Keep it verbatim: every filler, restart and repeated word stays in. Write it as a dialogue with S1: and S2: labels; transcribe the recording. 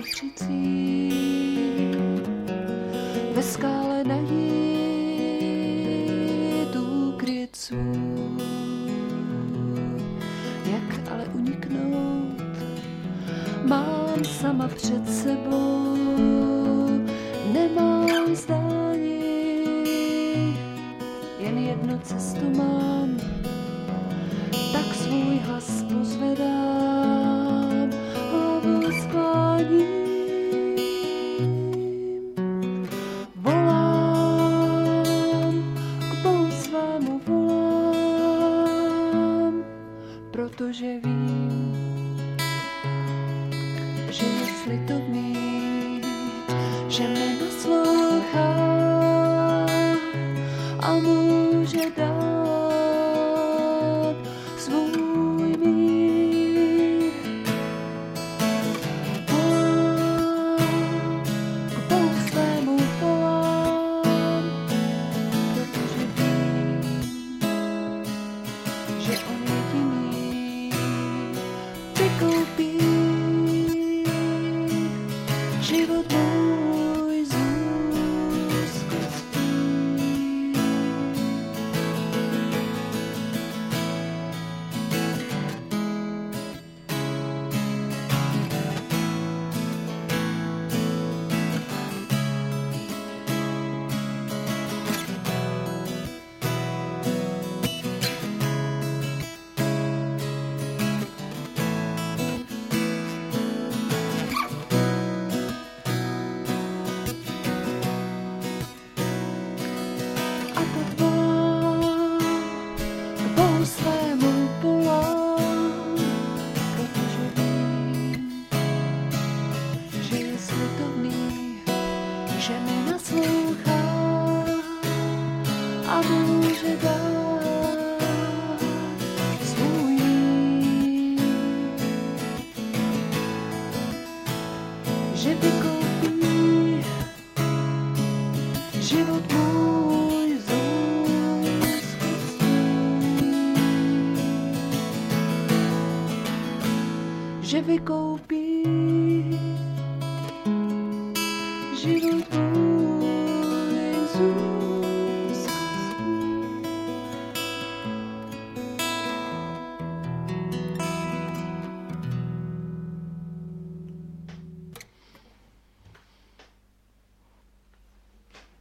S1: křicí, ve skále najít úkryt svůj. Jak ale uniknout, mám sama před sebou, nemám zdání, jen jednu cestu mám, tak svůj hlas pozvedám, hlavu skláním. Volám, k Bohu svému volám, protože vím, že je slitovný, že mi naslouchá a může dát svůj mír. Volám, k Bohu svému volám, protože vím, že on jediný vykoupí život můj z úzkostí. A tak volám, k Bohu svému volám, protože vím, že je slitovný, že mi naslouchá a může dát svůj mír. Že vykoupí život můj z úzkostí. Že vykoupí život můj